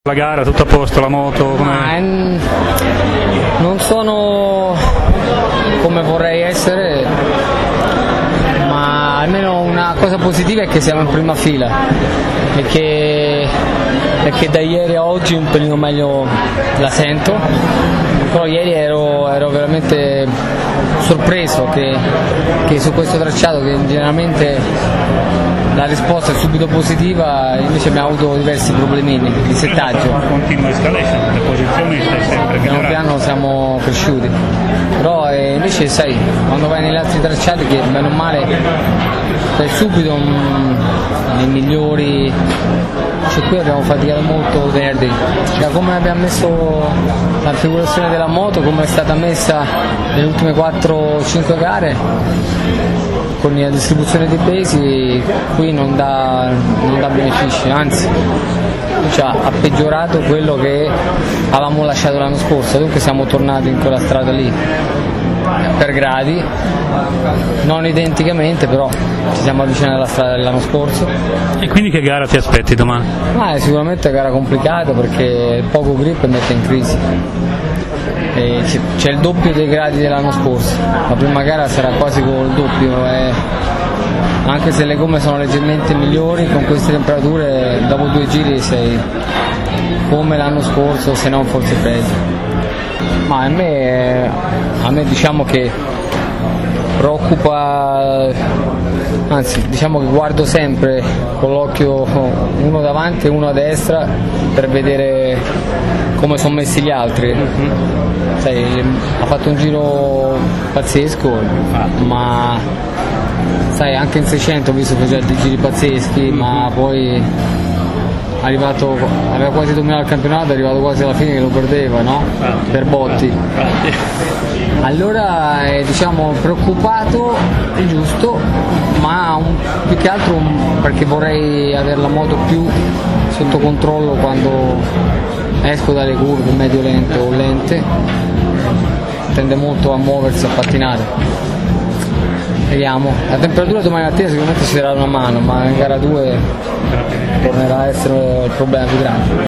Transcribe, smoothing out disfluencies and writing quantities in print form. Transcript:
La gara, tutto a posto, la moto? Non sono come vorrei essere, ma almeno una cosa positiva è che siamo in prima fila e che da ieri a oggi un pelino meglio la sento, però ieri ero veramente sorpreso che su questo tracciato, che generalmente la risposta è subito positiva, invece abbiamo avuto diversi problemini di settaggio. Continua escalation, le posizioni stai sempre piano piano siamo cresciuti, però invece sai, quando vai negli altri tracciati che bene o male sei subito nei migliori, cioè qui abbiamo faticato molto venerdì, cioè come abbiamo messo la configurazione della moto, come è stata messa nelle ultime 4-5 gare, con la distribuzione dei pesi qui non dà benefici, anzi ha peggiorato quello che avevamo lasciato l'anno scorso, dunque siamo tornati in quella strada lì per gradi, non identicamente, però ci siamo avvicinati alla strada dell'anno scorso. E quindi che gara ti aspetti domani? È sicuramente una gara complicata perché poco grip mette in crisi. C'è il doppio dei gradi dell'anno scorso, la prima gara sarà quasi col doppio, anche se le gomme sono leggermente migliori, con queste temperature dopo 2 giri sei come l'anno scorso, se non forse peggio. Ma a me diciamo che preoccupa, anzi diciamo che guardo sempre con l'occhio uno davanti e uno a destra per vedere come sono messi gli altri. Sai, ha fatto un giro pazzesco, ma sai, anche in 600 ho visto che faceva dei giri pazzeschi, ma poi aveva quasi dominato il campionato, è arrivato quasi alla fine che lo perdeva, no? Per botti. Allora diciamo preoccupato, è giusto, ma più che altro perché vorrei avere la moto più sotto controllo quando esco dalle curve medio-lente o lente, tende molto a muoversi, a pattinare. Vediamo, la temperatura domani mattina sicuramente ci darà una mano, ma in gara 2 tornerà a essere il problema più grande.